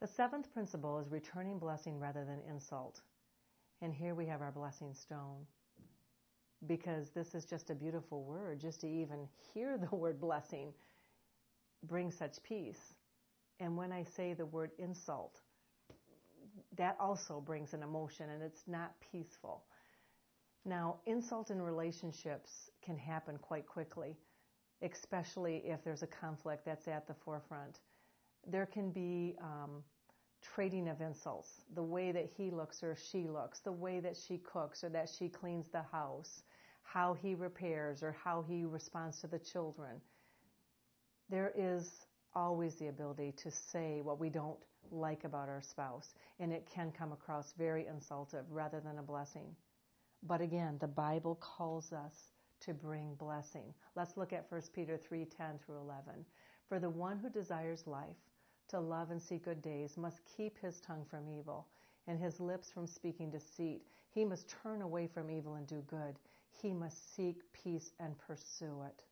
The seventh principle is returning blessing rather than insult. And here we have our blessing stone. Because this is just a beautiful word. Just to even hear the word blessing brings such peace. And when I say the word insult, that also brings an emotion, and it's not peaceful. Now, insult in relationships can happen quite quickly, especially if there's a conflict that's at the forefront. There can be trading of insults, the way that he looks or she looks, the way that she cooks or that she cleans the house, how he repairs or how he responds to the children. There is always the ability to say what we don't like about our spouse, and it can come across very insultive rather than a blessing. But again, the Bible calls us to bring blessing. Let's look at 1 Peter 3:10 through 11. For the one who desires life, to love and see good days, must keep his tongue from evil and his lips from speaking deceit. He must turn away from evil and do good. He must seek peace and pursue it.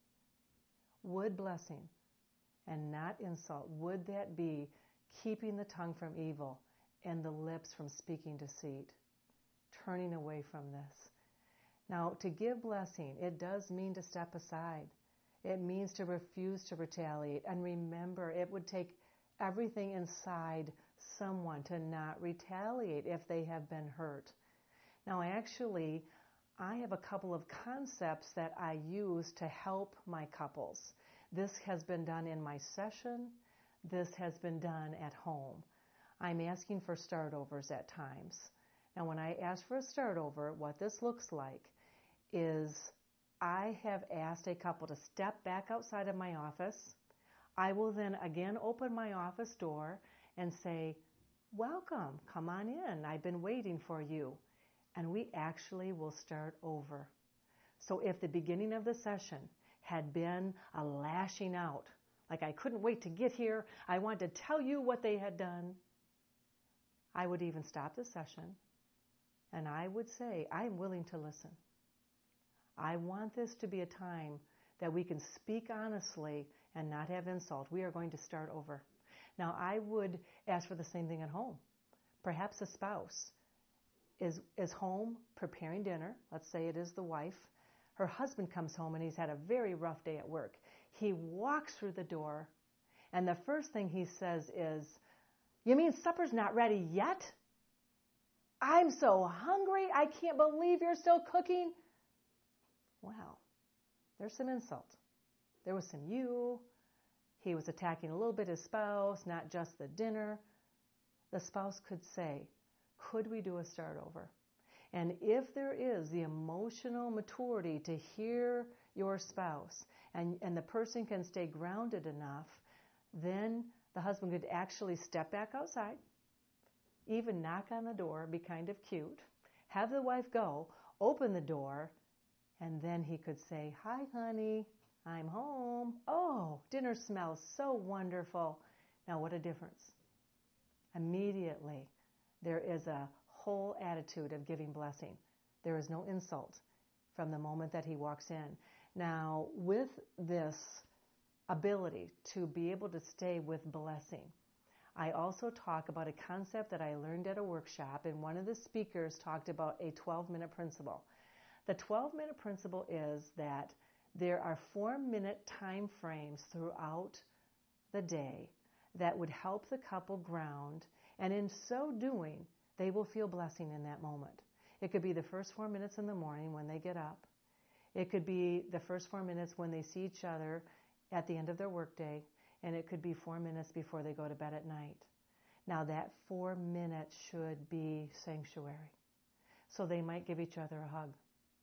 Would blessing and not insult, would that be keeping the tongue from evil and the lips from speaking deceit? Turning away from this. Now, to give blessing, it does mean to step aside. It means to refuse to retaliate. And remember, it would take everything inside someone to not retaliate if they have been hurt. Now, actually, I have a couple of concepts that I use to help my couples. This has been done in my session. This has been done at home. I'm asking for start-overs at times. Now, when I ask for a start-over, what this looks like is I have asked a couple to step back outside of my office. I will then again open my office door and say, welcome, come on in. I've been waiting for you. And we actually will start over. So if the beginning of the session had been a lashing out, like I couldn't wait to get here, I wanted to tell you what they had done, I would even stop the session and I would say, I'm willing to listen. I want this to be a time that we can speak honestly and not have insult. We are going to start over. Now, I would ask for the same thing at home. Perhaps a spouse is home preparing dinner. Let's say it is the wife. Her husband comes home and he's had a very rough day at work. He walks through the door and the first thing he says is, you mean supper's not ready yet? I'm so hungry. I can't believe you're still cooking. Wow, there's some insult. There was some you. He was attacking a little bit his spouse, not just the dinner. The spouse could say, could we do a start over? And if there is the emotional maturity to hear your spouse and the person can stay grounded enough, then the husband could actually step back outside, even knock on the door, be kind of cute, have the wife go, open the door, and then he could say, hi, honey, I'm home. Oh, dinner smells so wonderful. Now, what a difference. Immediately, there is a whole attitude of giving blessing. There is no insult from the moment that he walks in. Now, with this ability to be able to stay with blessing, I also talk about a concept that I learned at a workshop, and one of the speakers talked about a 12-minute principle. The 12-minute principle is that there are 4-minute time frames throughout the day that would help the couple ground, and in so doing, they will feel blessing in that moment. It could be the first 4 minutes in the morning when they get up. It could be the first 4 minutes when they see each other at the end of their workday, and it could be 4 minutes before they go to bed at night. Now that 4 minutes should be sanctuary. So they might give each other a hug.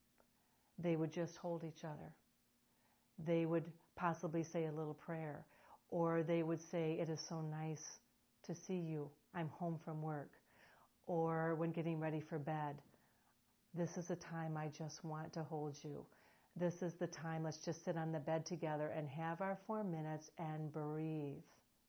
They would just hold each other. They would possibly say a little prayer, or they would say, it is so nice to see you. I'm home from work. Or when getting ready for bed, this is a time I just want to hold you. This is the time, let's just sit on the bed together and have our 4 minutes and breathe.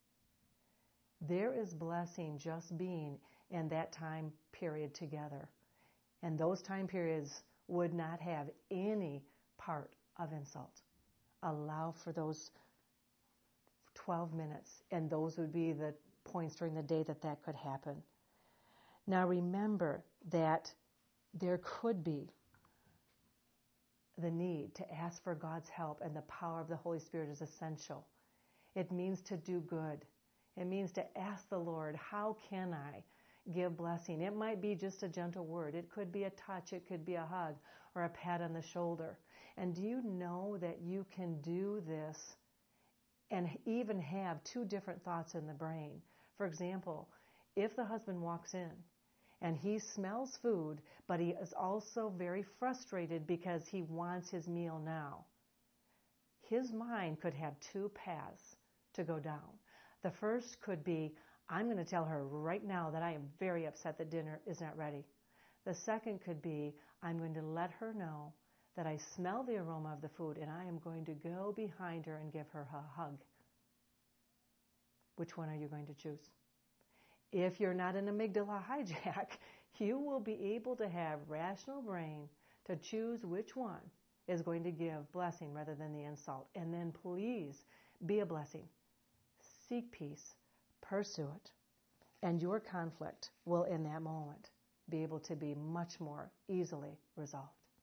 There is blessing just being in that time period together. And those time periods would not have any part of insult. Allow for those 12 minutes, and those would be the points during the day that could happen. Now remember that there could be the need to ask for God's help, and the power of the Holy Spirit is essential. It means to do good. It means to ask the Lord, how can I give blessing? It might be just a gentle word. It could be a touch. It could be a hug or a pat on the shoulder. And do you know that you can do this and even have two different thoughts in the brain? For example, if the husband walks in and he smells food, but he is also very frustrated because he wants his meal now, his mind could have two paths to go down. The first could be, I'm going to tell her right now that I am very upset that dinner is not ready. The second could be, I'm going to let her know that I smell the aroma of the food and I am going to go behind her and give her a hug. Which one are you going to choose? If you're not an amygdala hijack, you will be able to have rational brain to choose which one is going to give blessing rather than the insult. And then please be a blessing. Seek peace. Pursue it. And your conflict will in that moment be able to be much more easily resolved.